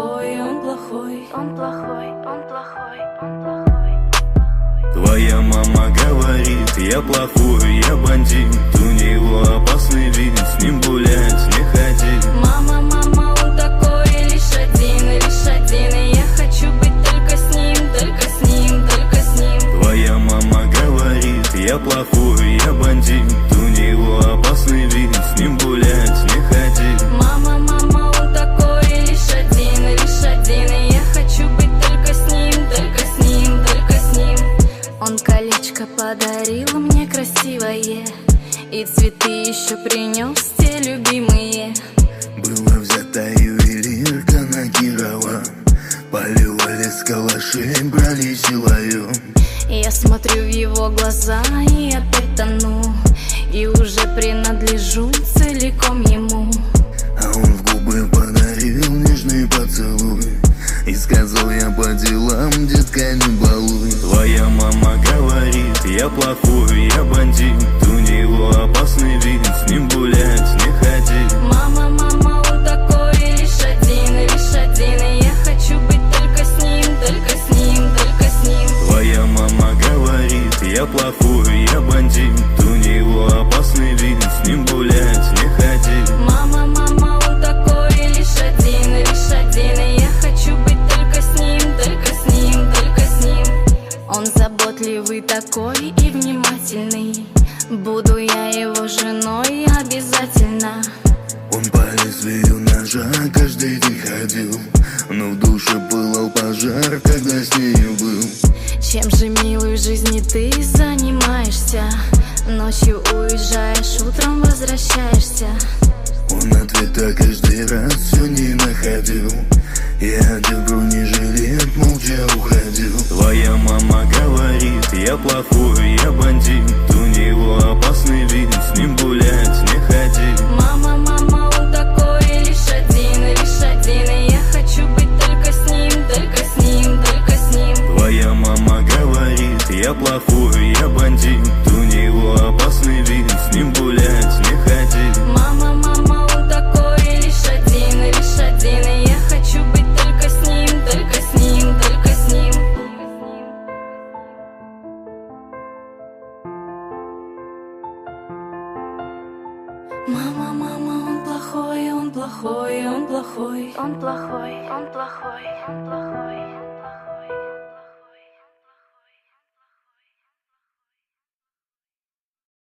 плохой, он плохой, он плохой, он плохой, он плохой. Твоя мама говорит, я плохой, я бандит. У него опасный вид, с ним гулять не ходи. Мама, мама, он такой, лишь один, и я хочу быть только с ним, только с ним, только с ним. Твоя мама говорит, я плохой, я бандит. У него опасный вид, с ним гулять не ходи. Мама, мама, он такой, лишь один, и я хочу быть только с ним, только с ним, только с ним. Он колечко подарил мне красивое, и цветы еще принес те любимые. Была взята ювелирка на Кирова, поливали с калашей, брали силою. Я смотрю в его глаза и опять тону, и уже принадлежу целиком ему. А он в губы подарил нежный поцелуй и сказал, я по делам, детка, не балуй. Твоя мама говорит, я плохой, я бандит. У него опасный вид, с ним гулять не ходи. Мама, мама, он такой, лишь один, и я хочу быть только с ним, только с ним, только с ним. Твоя мама говорит, я плохой, я бандит. У него опасный вид, с ним гулять не ходи. Мама, мама, он такой, лишь один, и я хочу быть только с ним, только с ним, только с ним. Он заботливый такой и внимательный, буду я его женой обязательно. Он по лезвию ножа каждый день ходил, но в душе пылал пожар, когда с нею был. Чем же, милый, в жизни ты занимаешься? Ночью уезжаешь, утром возвращаешься. Он ответа каждый раз все не находил, я одев бронежилет, молча уходил. Твоя мама говорит, я плохой, я бандит. У него опасный вид, с ним гулять не ходи. Мама, мама, он такой, лишь один, и я хочу быть только с ним, только с ним, только с ним. Твоя мама говорит, я плохой, я бандит. У него опасный вид, с ним гулять не ходи. Мама, мама, он такой, лишь один, и я хочу быть только с ним, только с ним, только с ним. Мама, мама, он плохой, он плохой, он плохой, он плохой, он плохой, он плохой.